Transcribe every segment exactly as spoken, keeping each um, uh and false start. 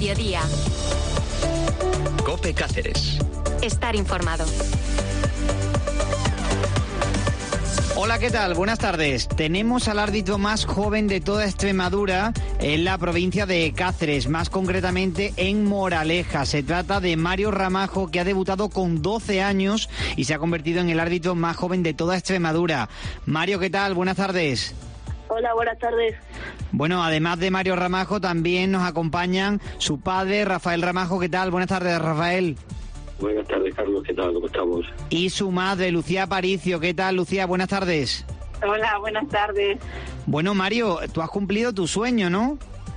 mediodía. COPE Cáceres. Estar informado. Hola, ¿qué tal? Buenas tardes. Tenemos al árbitro más joven de toda Extremadura en la provincia de Cáceres, más concretamente en Moraleja. Se trata de Mario Ramajo, que ha debutado con doce años y se ha convertido en el árbitro más joven de toda Extremadura. Mario, ¿qué tal? Buenas tardes. Hola, buenas tardes. Bueno, además de Mario Ramajo, también nos acompañan su padre, Rafael Ramajo. ¿Qué tal? Buenas tardes, Rafael. Buenas tardes, Carlos. ¿Qué tal? ¿Cómo estamos? Y su madre, Lucía Aparicio. ¿Qué tal, Lucía? Buenas tardes. Hola, buenas tardes. Bueno, Mario, tú has cumplido tu sueño, ¿no?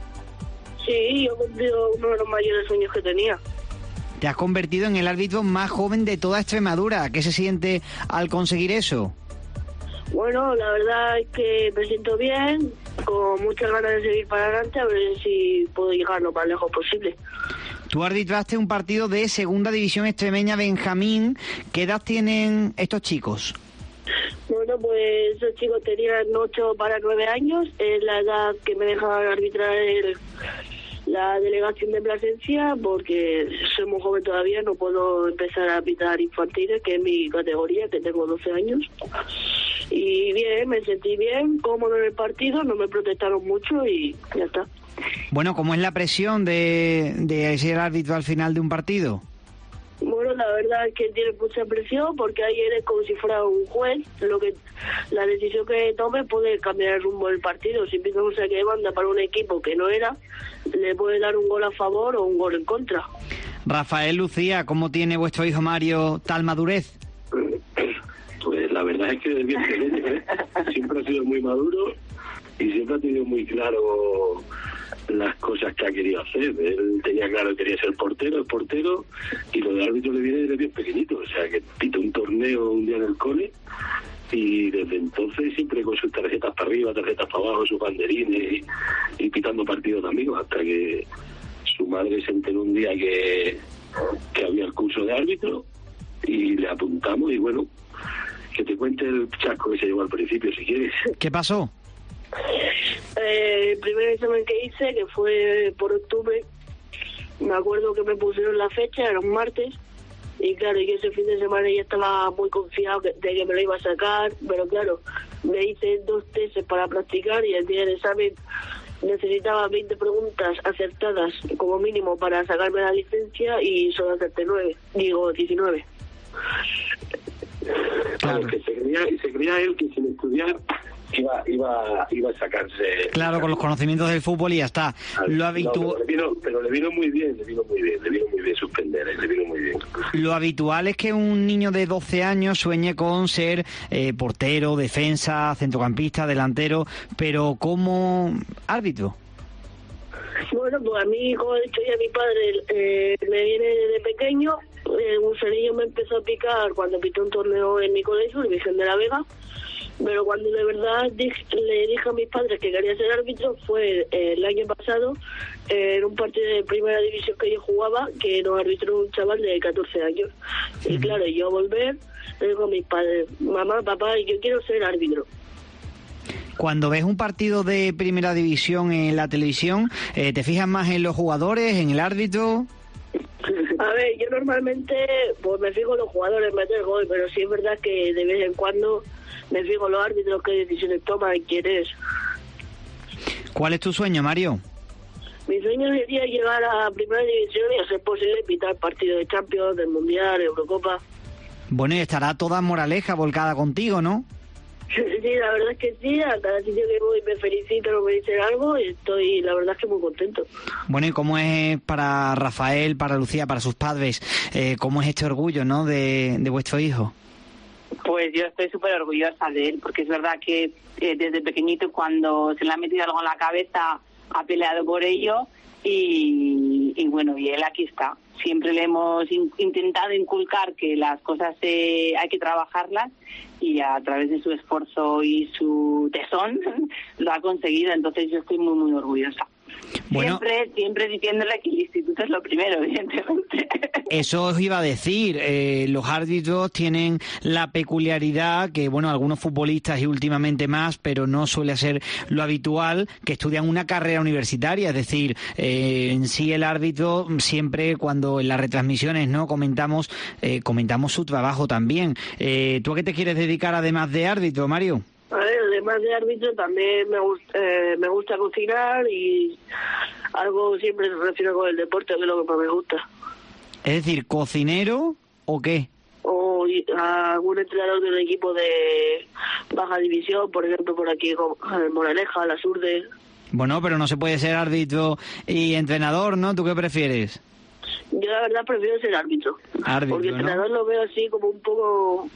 Sí, yo he cumplido uno de los mayores sueños que tenía. Te has convertido en el árbitro más joven de toda Extremadura. ¿Qué se siente al conseguir eso? Bueno, la verdad es que me siento bien, con muchas ganas de seguir para adelante, a ver si puedo llegar lo más lejos posible. Tú arbitraste un partido de Segunda División Extremeña Benjamín. ¿Qué edad tienen estos chicos? Bueno, pues esos chicos tenían ocho para nueve años, es la edad que me deja arbitrar el, la delegación de Plasencia, porque soy muy joven todavía, no puedo empezar a arbitrar infantiles, que es mi categoría, que tengo doce años. Y bien, me sentí bien, cómodo en el partido, no me protestaron mucho y ya está. Bueno, ¿cómo es la presión de, de ser árbitro al final de un partido? Bueno, la verdad es que tiene mucha presión porque ahí eres como si fuera un juez. Lo que la decisión que tome puede cambiar el rumbo del partido. Si empieza un saque de banda para un equipo que no era, le puede dar un gol a favor o un gol en contra. Rafael, Lucía, ¿cómo tiene vuestro hijo Mario tal madurez? Pues la verdad es que desde bien pequeño, ¿eh? Siempre ha sido muy maduro y siempre ha tenido muy claro las cosas que ha querido hacer. Él tenía claro que quería ser portero, el portero, y lo de árbitro le viene desde bien pequeñito. O sea, que pita un torneo un día en el cole y desde entonces siempre con sus tarjetas para arriba, tarjetas para abajo, sus banderines y, y pitando partidos de amigos, hasta que su madre se enteró un día que, que había el curso de árbitro y le apuntamos. Y bueno, que te cuente el chasco que se llevó al principio, si quieres. ¿Qué pasó? Eh, el primer examen que hice, que fue por octubre, me acuerdo que me pusieron la fecha, era un martes, y claro, yo ese fin de semana ya estaba muy confiado de que me lo iba a sacar, pero claro, me hice dos testes para practicar y el día del examen necesitaba veinte preguntas acertadas como mínimo para sacarme la licencia y solo acerté nueve, digo diecinueve. Claro, que se creía, y se creía él que sin estudiar iba iba iba a sacarse. Claro, con los conocimientos del fútbol y ya está. Lo habitual, no, pero, le vino, pero le vino muy bien, le vino muy bien, le vino muy bien suspender, ¿eh? Le vino muy bien. Lo habitual es que un niño de doce años sueñe con ser eh, portero, defensa, centrocampista, delantero, pero como árbitro. Bueno, pues a mí, como he dicho ya, mi padre eh, me viene desde pequeño. El gusanillo me empezó a picar cuando pitó un torneo en mi colegio, el Virgen de la Vega, pero cuando de verdad dije, le dije a mis padres que quería ser árbitro fue eh, el año pasado, eh, en un partido de primera división que yo jugaba, que nos arbitró un chaval de catorce años. Sí. Y claro, yo volver, le digo a mis padres, mamá, papá, yo quiero ser árbitro. Cuando ves un partido de primera división en la televisión, eh, ¿te fijas más en los jugadores, en el árbitro? A ver, yo normalmente pues me fijo en los jugadores meter gol, pero sí es verdad que de vez en cuando me fijo en los árbitros, qué decisiones toman y quién es. ¿Cuál es tu sueño, Mario? Mi sueño sería llegar a primera división y, a ser posible, pitar partidos de Champions, del Mundial, Eurocopa. Bueno, y estará toda Moraleja volcada contigo, ¿no? Sí, la verdad es que sí, a cada sitio que voy me felicitan o me dicen algo y estoy, la verdad es que muy contento. Bueno, ¿y cómo es para Rafael, para Lucía, para sus padres, eh, cómo es este orgullo, ¿no?, de, de vuestro hijo? Pues yo estoy súper orgullosa de él, porque es verdad que eh, desde pequeñito, cuando se le ha metido algo en la cabeza, ha peleado por ello y, y bueno, y él aquí está. Siempre le hemos in- intentado inculcar que las cosas eh, hay que trabajarlas y a través de su esfuerzo y su tesón lo ha conseguido, entonces yo estoy muy, muy orgullosa. Bueno, siempre, siempre diciéndole que el instituto es lo primero, evidentemente. Eso os iba a decir, eh, los árbitros tienen la peculiaridad que, bueno, algunos futbolistas y últimamente más, pero no suele ser lo habitual, que estudian una carrera universitaria, es decir, eh, en sí el árbitro siempre cuando en las retransmisiones no comentamos, eh, comentamos su trabajo también. Eh, ¿Tú a qué te quieres dedicar además de árbitro, Mario? A ver, además de árbitro también me gusta, eh, me gusta cocinar y algo siempre relacionado con el deporte, que es lo que más me gusta. Es decir, ¿cocinero o qué? O algún entrenador de un equipo de baja división, por ejemplo, por aquí, como Moraleja, Las Urdes. Bueno, pero no se puede ser árbitro y entrenador, ¿no? ¿Tú qué prefieres? Yo la verdad prefiero ser árbitro. Árbitro, porque ¿no? entrenador lo veo así como un poco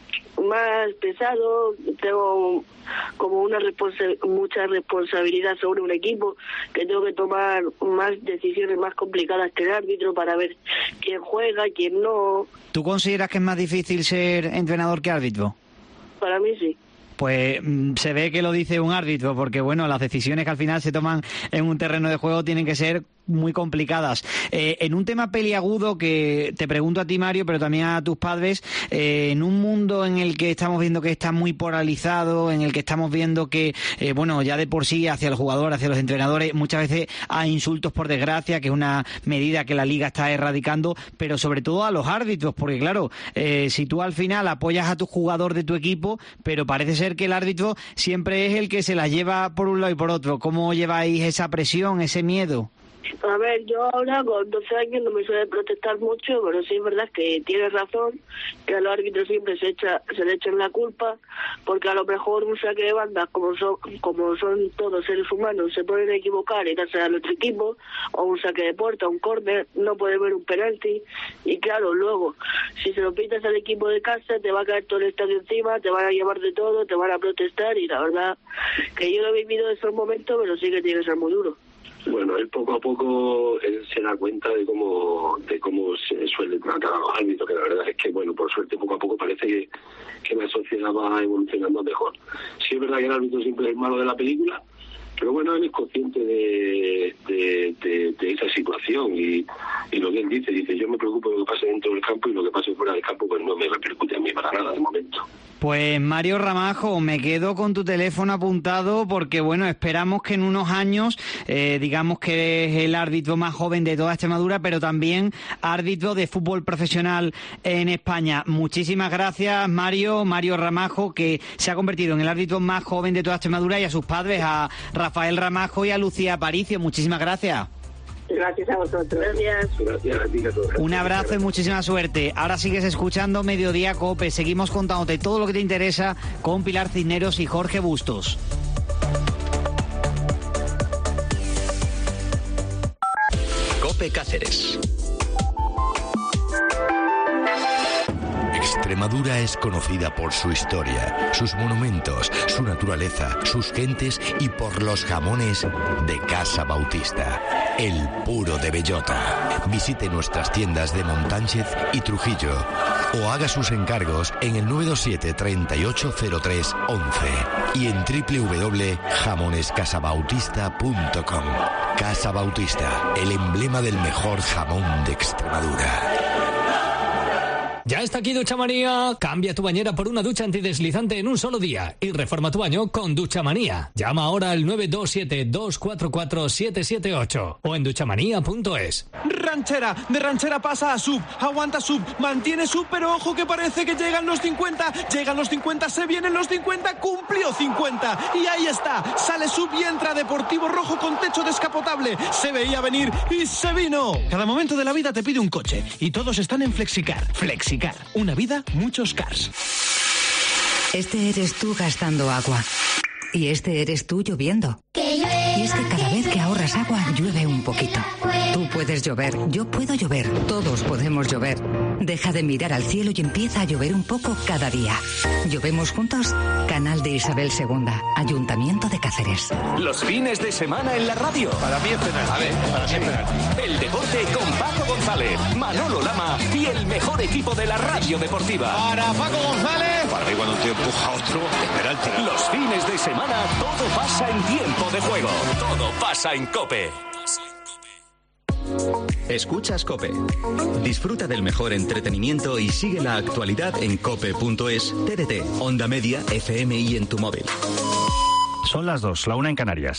más pesado, tengo como una responsa- mucha responsabilidad sobre un equipo, que tengo que tomar más decisiones más complicadas que el árbitro para ver quién juega, quién no. ¿Tú consideras que es más difícil ser entrenador que árbitro? Para mí sí. Pues mmm, se ve que lo dice un árbitro, porque bueno, las decisiones que al final se toman en un terreno de juego tienen que ser muy complicadas. Eh, en un tema peliagudo que te pregunto a ti, Mario, pero también a tus padres, eh, en un mundo en el que estamos viendo que está muy polarizado, en el que estamos viendo que, eh, bueno, ya de por sí hacia el jugador, hacia los entrenadores, muchas veces hay insultos por desgracia, que es una medida que la Liga está erradicando, pero sobre todo a los árbitros, porque claro, eh, si tú al final apoyas a tu jugador de tu equipo, pero parece ser que el árbitro siempre es el que se la lleva por un lado y por otro. ¿Cómo lleváis esa presión, ese miedo? A ver, yo ahora con doce años no me suele protestar mucho, pero sí es verdad que tienes razón, que a los árbitros siempre se echa, se le echan la culpa, porque a lo mejor un saque de banda, como son, como son todos seres humanos, se pueden equivocar y darse al otro equipo, o un saque de puerta, un córner, no puede ver un penalti, y claro, luego, si se lo pitas al equipo de casa, te va a caer todo el estadio encima, te van a llamar de todo, te van a protestar, y la verdad que yo no he vivido esos momentos, pero sí que tiene que ser muy duro. Bueno, él poco a poco él se da cuenta de cómo de cómo se suele tratar a los árbitros, que la verdad es que, bueno, por suerte poco a poco parece que, que la sociedad va evolucionando mejor. Sí es verdad que el árbitro siempre es el malo de la película, pero bueno, él es consciente de, de, de, de esa situación y, y lo que él dice, dice, yo me preocupo de lo que pase dentro del campo y lo que pase fuera del campo pues no me repercute a mí para nada de momento. Pues Mario Ramajo, me quedo con tu teléfono apuntado porque, bueno, esperamos que en unos años, eh, digamos que eres el árbitro más joven de toda Extremadura, pero también árbitro de fútbol profesional en España. Muchísimas gracias, Mario, Mario Ramajo, que se ha convertido en el árbitro más joven de toda Extremadura, y a sus padres, a Rafael Ramajo y a Lucía Aparicio. Muchísimas gracias. Gracias a vosotros. Gracias. Gracias a ti, a todos. Un abrazo y muchísima suerte. Ahora sigues escuchando Mediodía COPE. Seguimos contándote todo lo que te interesa con Pilar Cisneros y Jorge Bustos. COPE Cáceres. Extremadura es conocida por su historia, sus monumentos, su naturaleza, sus gentes y por los jamones de Casa Bautista, el puro de bellota. Visite nuestras tiendas de Montánchez y Trujillo o haga sus encargos en el nueve dos siete, treinta y ocho cero tres, once y en doble u doble u doble punto jamones casa bautista punto com. Casa Bautista, el emblema del mejor jamón de Extremadura. Ya está aquí Duchamanía. Cambia tu bañera por una ducha antideslizante en un solo día y reforma tu baño con Duchamanía. Llama ahora al nueve dos siete, dos cuatro cuatro, siete siete ocho o en duchamanía punto es. Ranchera, de ranchera pasa a sub, aguanta sub, mantiene sub, pero ojo que parece que llegan los cincuenta, llegan los cincuenta, se vienen los cincuenta, cumplió cincuenta y ahí está, sale sub y entra Deportivo Rojo con techo descapotable, se veía venir y se vino. Cada momento de la vida te pide un coche y todos están en Flexicar. Flexicar, una vida, muchos cars. Este eres tú gastando agua y este eres tú lloviendo. Y es que cada vez que ahorras agua, llueve un poquito. Tú puedes llover, yo puedo llover, todos podemos llover. Deja de mirar al cielo y empieza a llover un poco cada día. ¿Llovemos juntos? Canal de Isabel segunda, Ayuntamiento de Cáceres. Los fines de semana en la radio. Para mí es penal. A ver, para mí es penal. El deporte con Paco González, Manolo Lama y el mejor equipo de la radio deportiva. Para Paco González. Para mí cuando te empuja a otro, penalti. Los fines de semana todo pasa en tiempo de juego. Todo pasa en COPE. Escuchas COPE. Disfruta del mejor entretenimiento y sigue la actualidad en cope punto es, T D T, Onda Media, F M y en tu móvil. Son las dos, la una en Canarias.